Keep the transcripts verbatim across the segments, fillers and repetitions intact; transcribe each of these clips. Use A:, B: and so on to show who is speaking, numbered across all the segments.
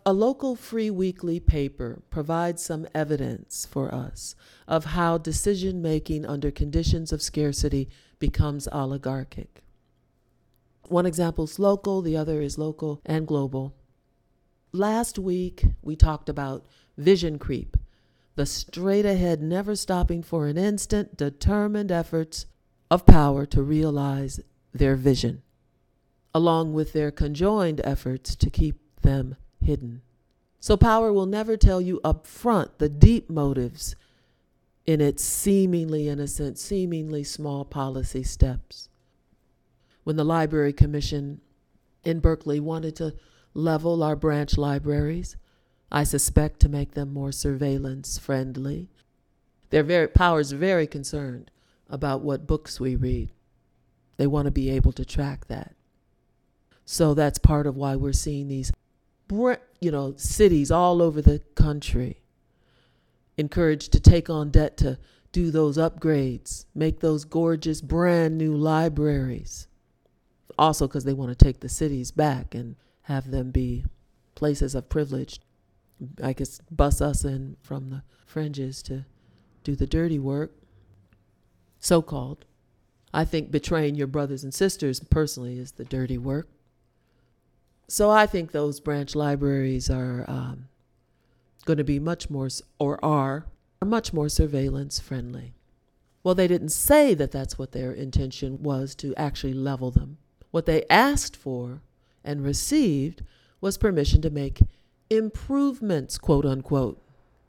A: A local free weekly paper provides some evidence for us of how decision-making under conditions of scarcity becomes oligarchic. One example is local, the other is local and global. Last week, we talked about vision creep, the straight-ahead, never stopping for an instant, determined efforts of power to realize their vision, along with their conjoined efforts to keep them hidden. So power will never tell you up front the deep motives in its seemingly innocent, seemingly small policy steps. When the Library Commission in Berkeley wanted to level our branch libraries, I suspect to make them more surveillance friendly, their very power's very concerned about what books we read. They want to be able to track that. So that's part of why we're seeing these, you know, cities all over the country encouraged to take on debt to do those upgrades, make those gorgeous brand new libraries. Also because they want to take the cities back and have them be places of privilege. I guess bus us in from the fringes to do the dirty work, so-called. I think betraying your brothers and sisters personally is the dirty work. So I think those branch libraries are um, going to be much more, or are, are much more surveillance friendly. Well, they didn't say that that's what their intention was, to actually level them. What they asked for and received was permission to make improvements, quote unquote.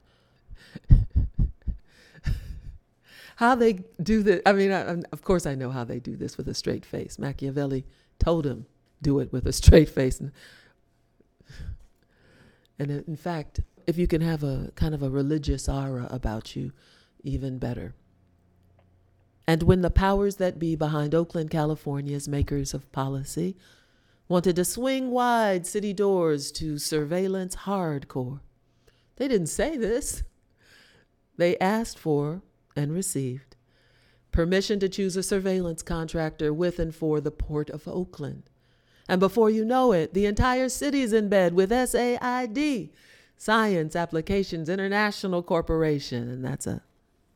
A: How they do this, I mean, I, of course I know how they do this with a straight face. Machiavelli told him, do it with a straight face. And, and in fact, if you can have a kind of a religious aura about you, even better. And when the powers that be behind Oakland, California's makers of policy wanted to swing wide city doors to surveillance hardcore, they didn't say this. They asked for and received permission to choose a surveillance contractor with and for the Port of Oakland. And before you know it, the entire city's in bed with S A I D, Science Applications International Corporation. And that's a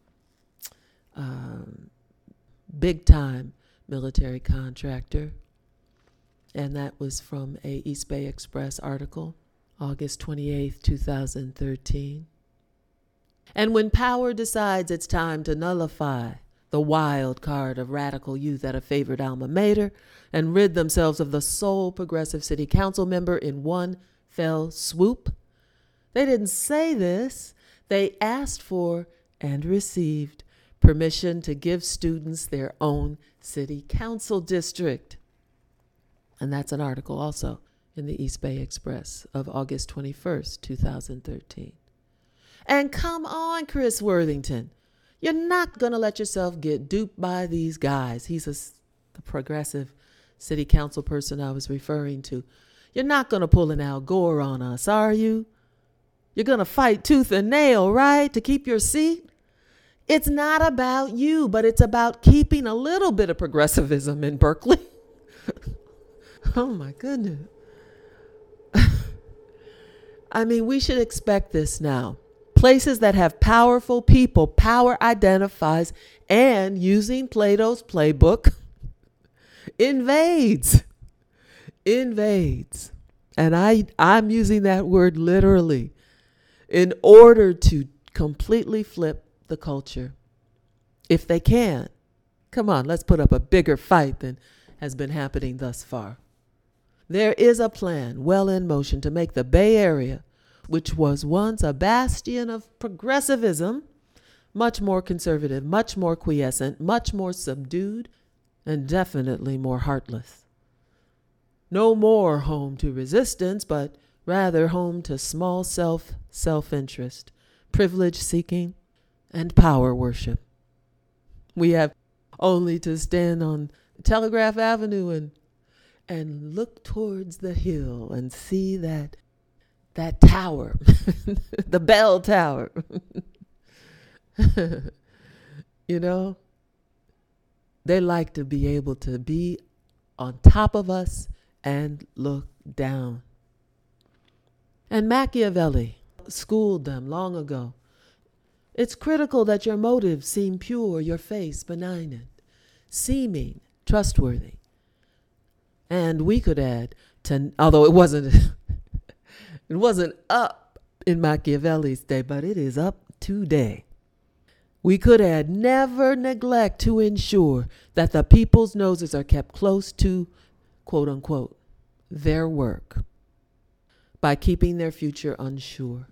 A: um, big-time military contractor. And that was from a East Bay Express article, August twenty-eighth, two thousand thirteen. And when power decides it's time to nullify the wild card of radical youth at a favorite alma mater and rid themselves of the sole progressive city council member in one fell swoop, they didn't say this. They asked for and received permission to give students their own city council district. And that's an article also in the East Bay Express of August twenty-first, two thousand thirteen. And come on, Chris Worthington. You're not going to let yourself get duped by these guys. He's a, the progressive city council person I was referring to. You're not going to pull an Al Gore on us, are you? You're going to fight tooth and nail, right, to keep your seat? It's not about you, but it's about keeping a little bit of progressivism in Berkeley. Oh, my goodness. I mean, we should expect this now. Places that have powerful people, power identifies, and using Plato's playbook, invades. Invades. And I, I'm using that word literally in order to completely flip the culture. If they can. Come on, let's put up a bigger fight than has been happening thus far. There is a plan well in motion to make the Bay Area, which was once a bastion of progressivism, much more conservative, much more quiescent, much more subdued, and definitely more heartless. No more home to resistance, but rather home to small self, self-interest, privilege seeking, and power worship. We have only to stand on Telegraph Avenue and and look towards the hill and see that that tower, the bell tower. You know, they like to be able to be on top of us and look down. And Machiavelli schooled them long ago. It's critical that your motives seem pure, your face benignant, seeming trustworthy. And we could add, to, although it wasn't, it wasn't up in Machiavelli's day, but it is up today. We could add, never neglect to ensure that the people's noses are kept close to, quote unquote, their work by keeping their future unsure.